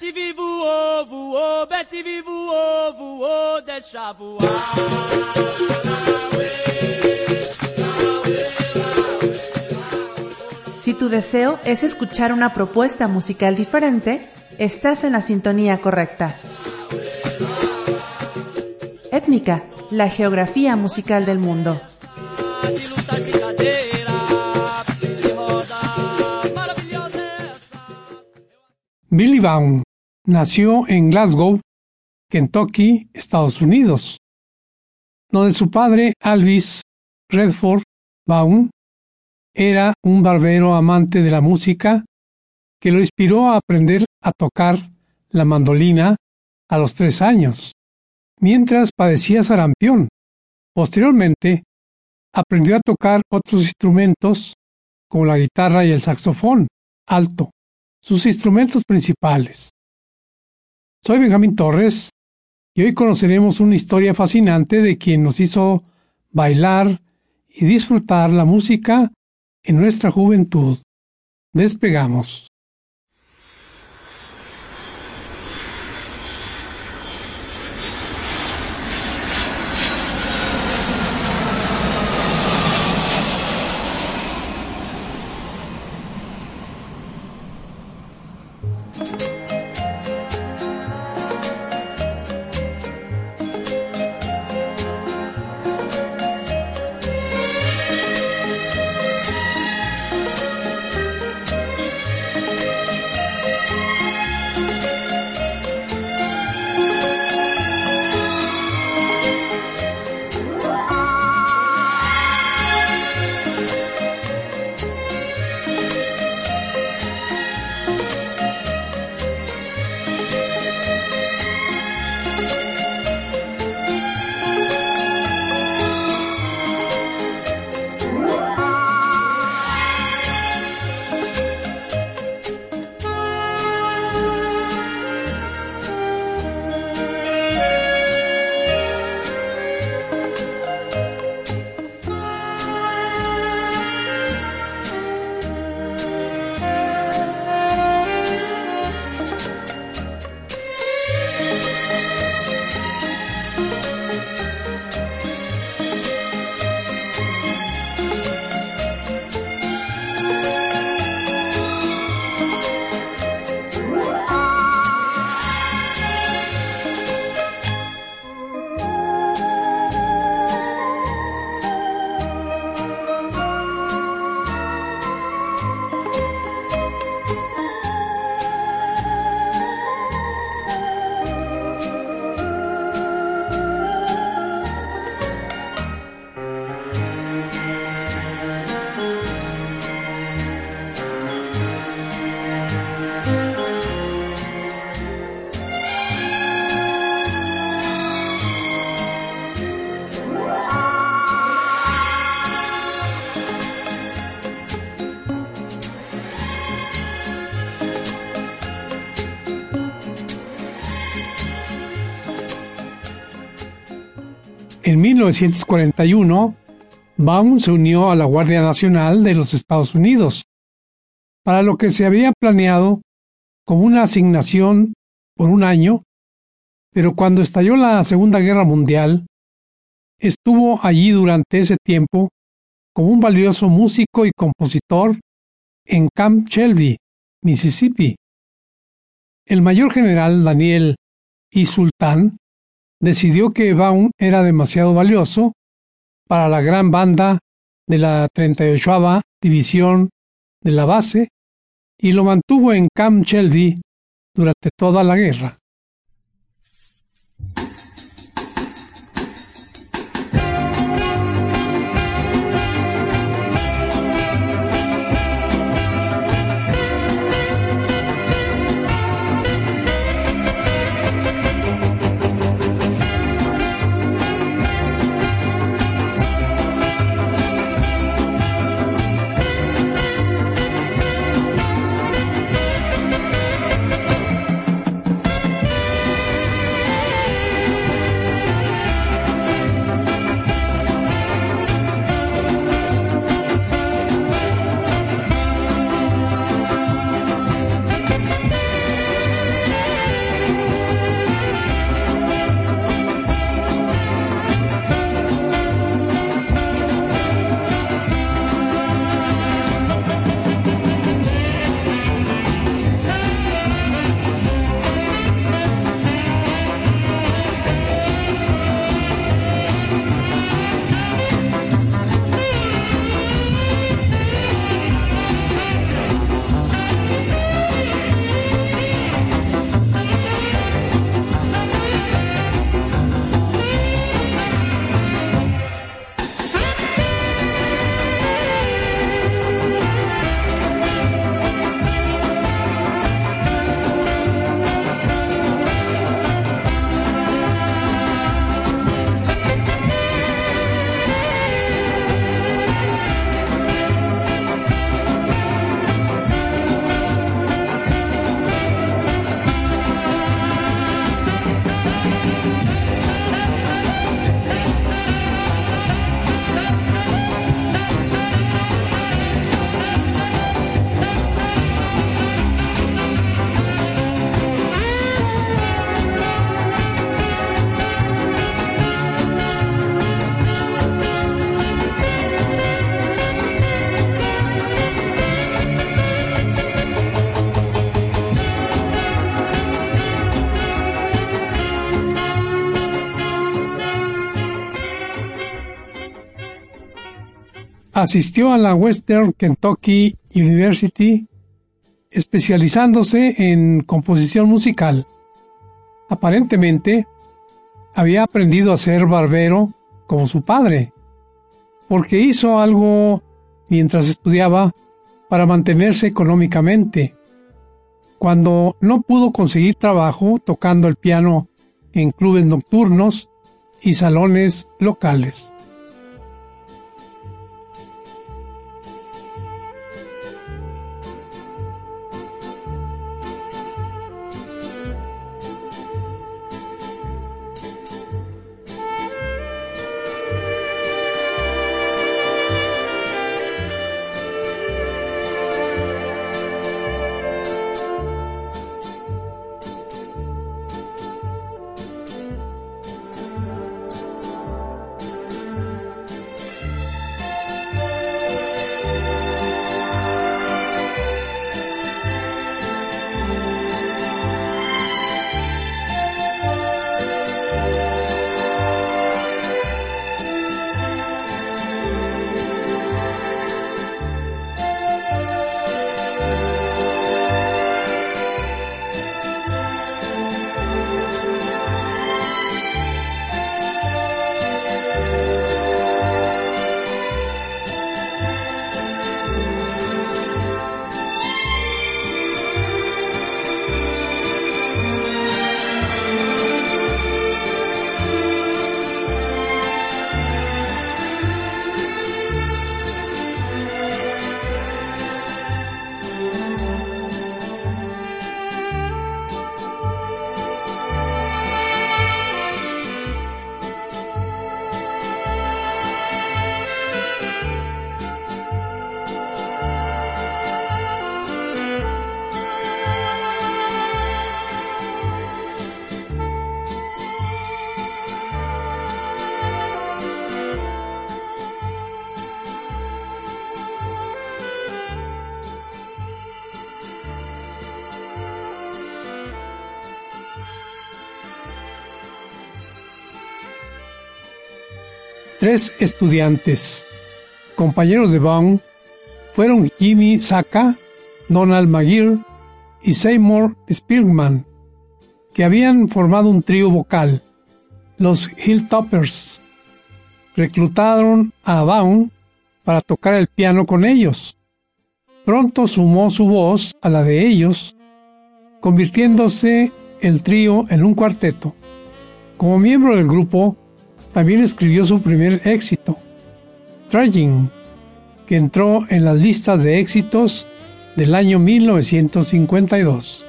Betty voou, deixa voar. Si tu deseo es escuchar una propuesta musical diferente, estás en la sintonía correcta. Étnica, la geografía musical del mundo. Billy Vaughn nació en Glasgow, Kentucky, Estados Unidos, donde su padre, Alvis Redford Vaughn, era un barbero amante de la música que lo inspiró a aprender a tocar la mandolina a los 3 años, mientras padecía sarampión. Posteriormente, aprendió a tocar otros instrumentos como la guitarra y el saxofón alto, sus instrumentos principales. Soy Benjamín Torres y hoy conoceremos una historia fascinante de quien nos hizo bailar y disfrutar la música en nuestra juventud. Despegamos. En 1941, Vaughn se unió a la Guardia Nacional de los Estados Unidos, para lo que se había planeado como una asignación por 1 año, pero cuando estalló la Segunda Guerra Mundial, estuvo allí durante ese tiempo como un valioso músico y compositor en Camp Shelby, Mississippi. El mayor general Daniel E. Sultan decidió que Vaughn era demasiado valioso para la gran banda de la 38ª División de la base y lo mantuvo en Camp Shelby durante toda la guerra. Asistió a la Western Kentucky University, especializándose en composición musical. Aparentemente, había aprendido a ser barbero como su padre, porque hizo algo mientras estudiaba para mantenerse económicamente. Cuando no pudo conseguir trabajo tocando el piano en clubes nocturnos y salones locales. Tres estudiantes, compañeros de Vaughn, fueron Jimmy Saka, Donald McGeer y Seymour Spearman, que habían formado un trío vocal, los Hilltoppers. Reclutaron a Vaughn para tocar el piano con ellos. Pronto sumó su voz a la de ellos, convirtiéndose el trío en un cuarteto. Como miembro del grupo, también escribió su primer éxito, Trying, que entró en las listas de éxitos del año 1952.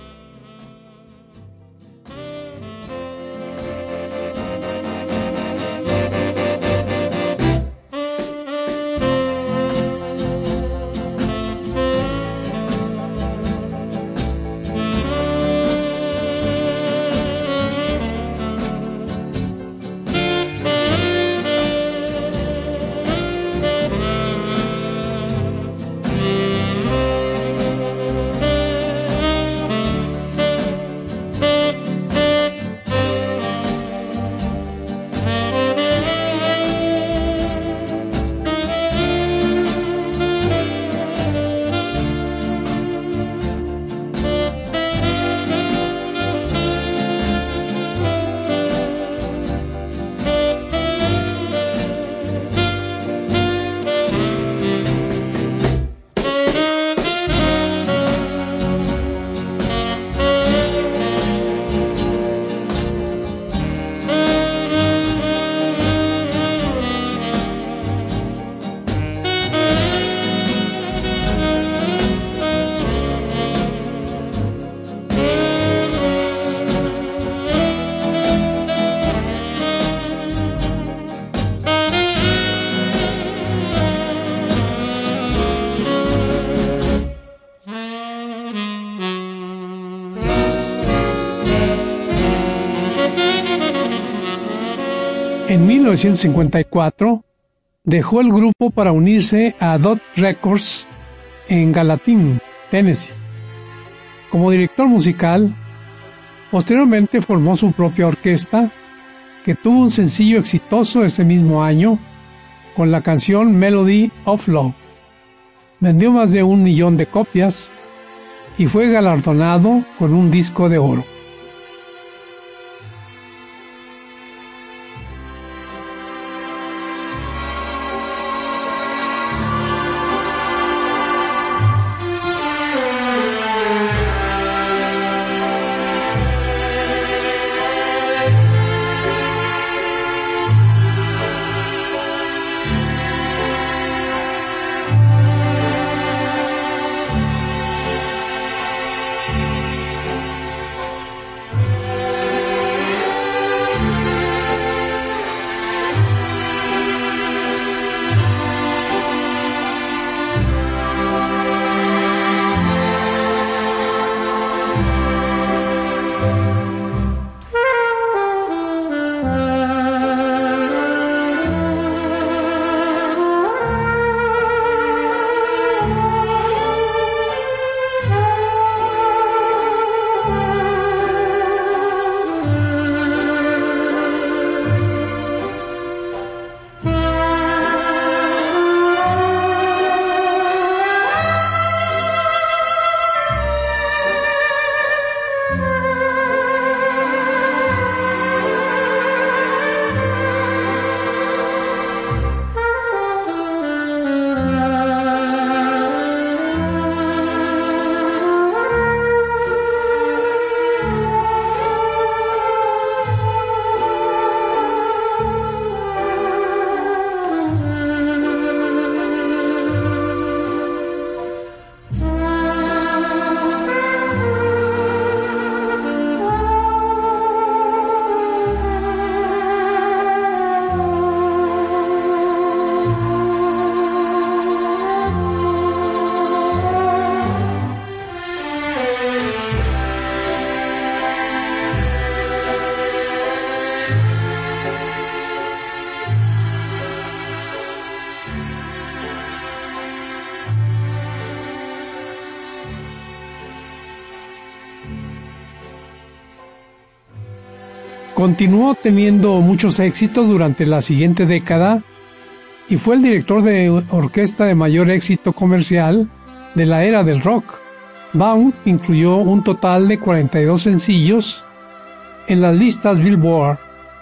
En 1954 dejó el grupo para unirse a Dot Records en Gallatin, Tennessee. Como director musical, posteriormente formó su propia orquesta, que tuvo un sencillo exitoso ese mismo año con la canción Melody of Love. Vendió más de 1 millón de copias y fue galardonado con un disco de oro. Continuó teniendo muchos éxitos durante la siguiente década y fue el director de orquesta de mayor éxito comercial de la era del rock. Vaughn incluyó un total de 42 sencillos en las listas Billboard,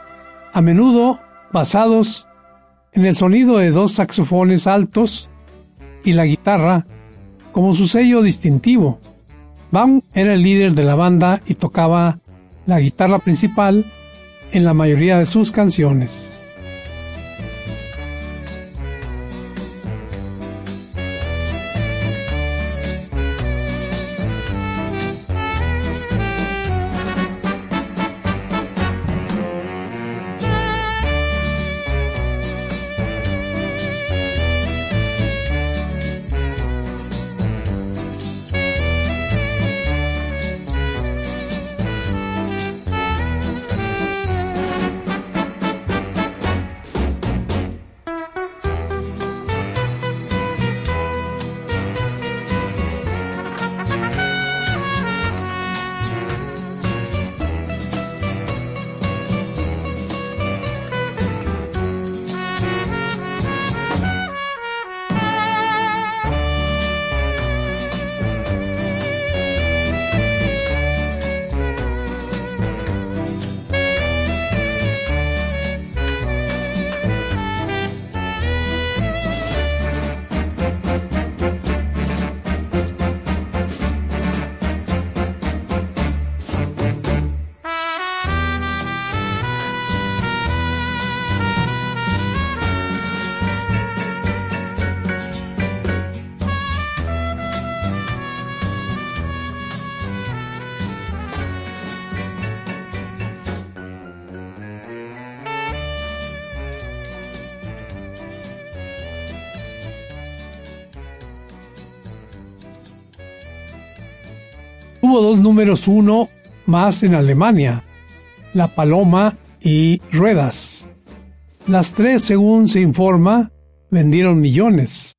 a menudo basados en el sonido de 2 saxofones altos y la guitarra como su sello distintivo. Vaughn era el líder de la banda y tocaba la guitarra principal en la mayoría de sus canciones. Tuvo 2 números 1 más en Alemania, La Paloma y Ruedas. Las 3, según se informa, vendieron millones.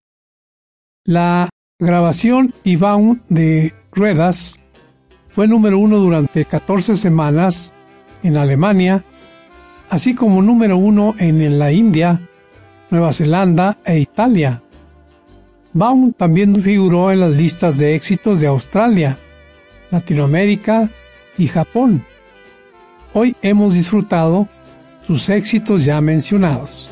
La grabación y Vaughn de Ruedas fue número 1 durante 14 semanas en Alemania, así como número 1 en la India, Nueva Zelanda e Italia. Baum también figuró en las listas de éxitos de Australia, Latinoamérica y Japón. Hoy hemos disfrutado sus éxitos ya mencionados.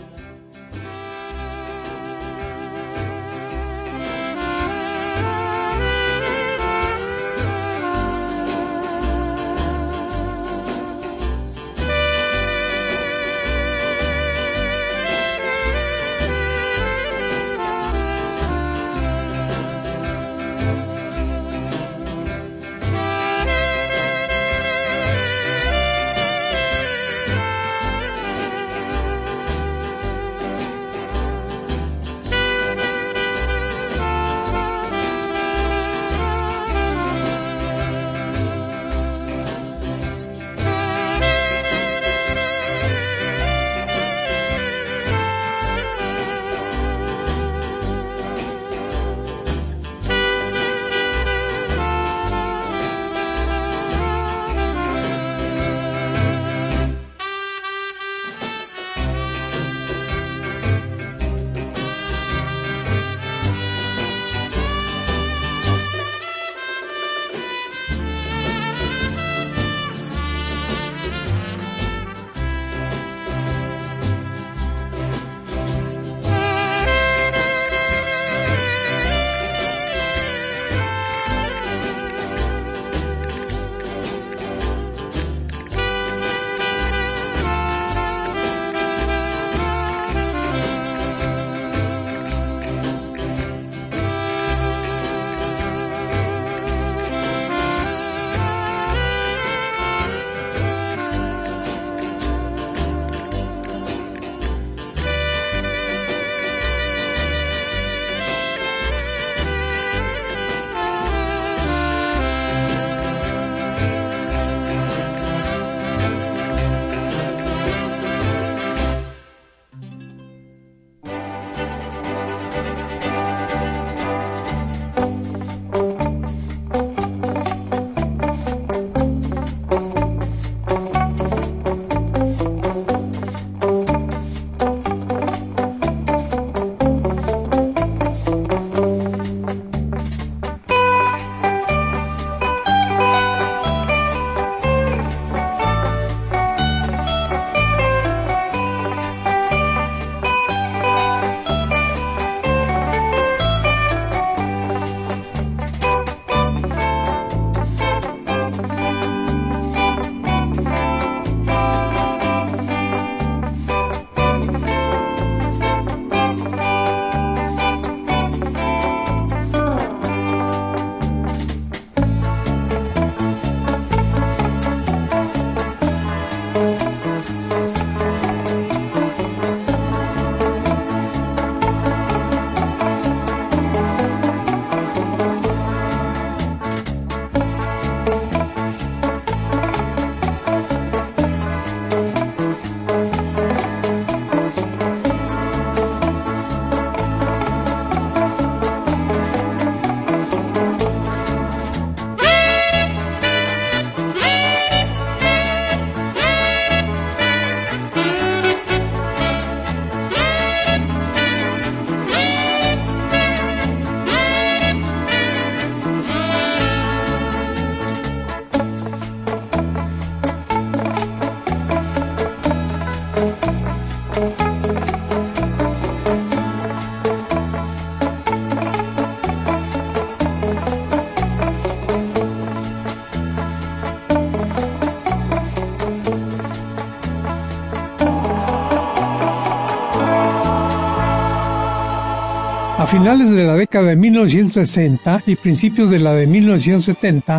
A finales de la década de 1960 y principios de la de 1970,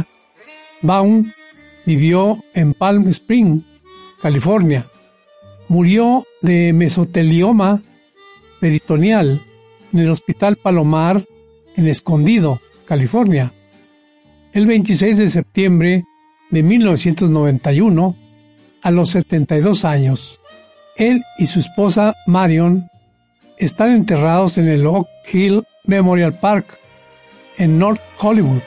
Baum vivió en Palm Springs, California. Murió de mesotelioma peritoneal en el Hospital Palomar en Escondido, California, el 26 de septiembre de 1991, a los 72 años. Él y su esposa Marion están enterrados en el Oak Hill Memorial Park, en North Hollywood.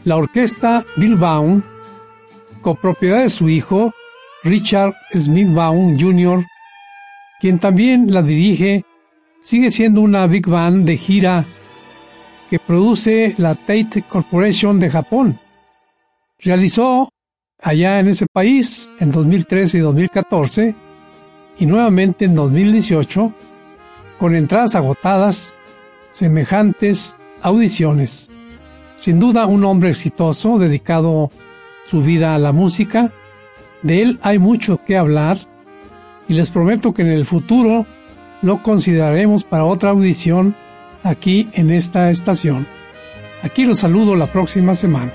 La orquesta Bill Baum, copropiedad de su hijo Richard Smith Baum Jr., quien también la dirige, sigue siendo una big band de gira que produce la Tate Corporation de Japón. Realizó allá en ese país en 2013 y 2014 y nuevamente en 2018 con entradas agotadas, semejantes audiciones. Sin duda un hombre exitoso, dedicado su vida a la música. De él hay mucho que hablar y les prometo que en el futuro lo consideraremos para otra audición aquí en esta estación. Aquí los saludo la próxima semana.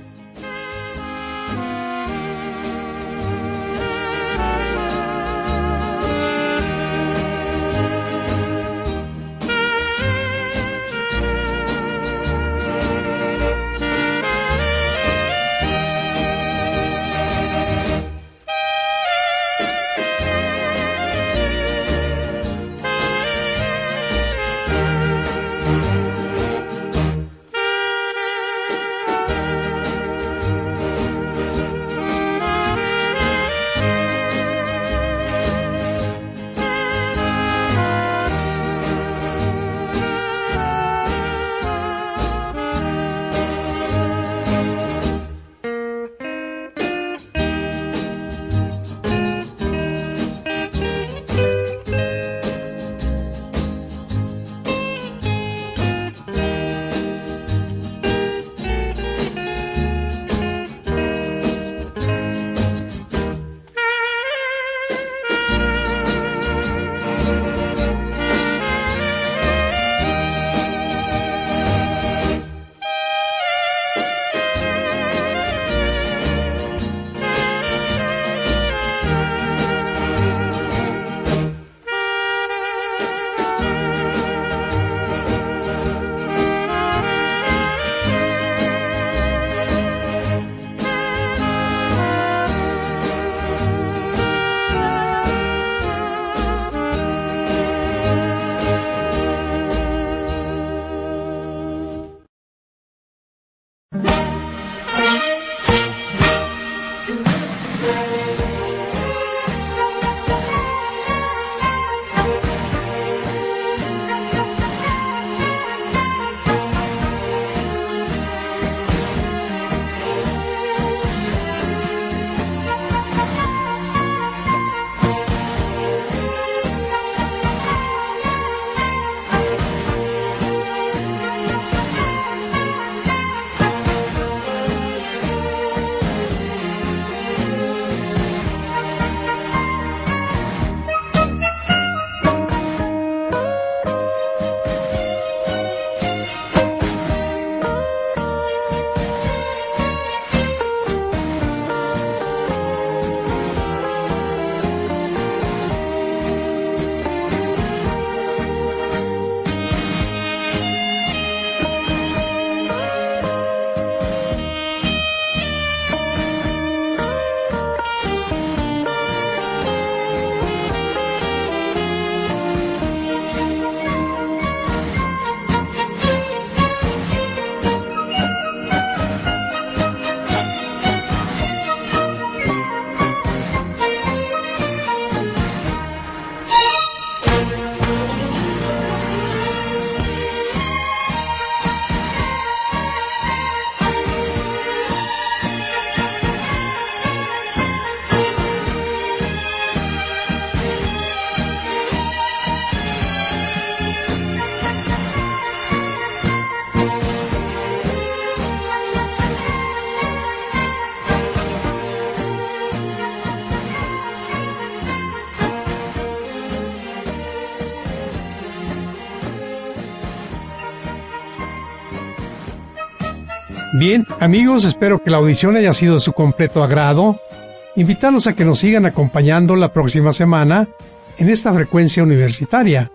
Bien, amigos, espero que la audición haya sido de su completo agrado. Invitarlos a que nos sigan acompañando la próxima semana en esta frecuencia universitaria.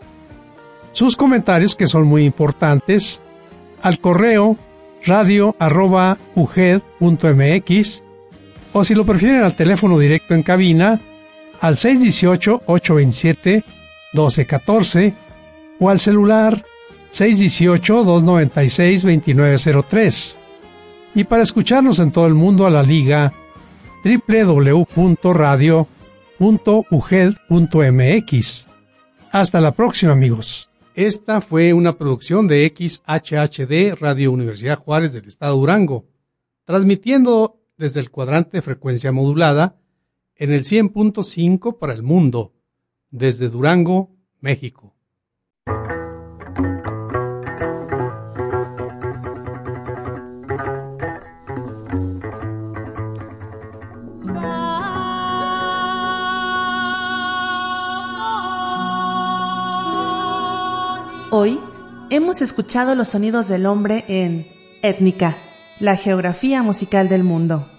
Sus comentarios, que son muy importantes, al correo radio@uged.mx, o si lo prefieren al teléfono directo en cabina al 618-827-1214 o al celular 618-296-2903. y para escucharnos en todo el mundo a la liga www.radio.uged.mx. Hasta la próxima, amigos. Esta fue una producción de XHHD Radio Universidad Juárez del Estado de Durango, transmitiendo desde el cuadrante de frecuencia modulada en el 100.5 para el mundo, desde Durango, México. Hoy hemos escuchado los sonidos del hombre en Étnica, la geografía musical del mundo.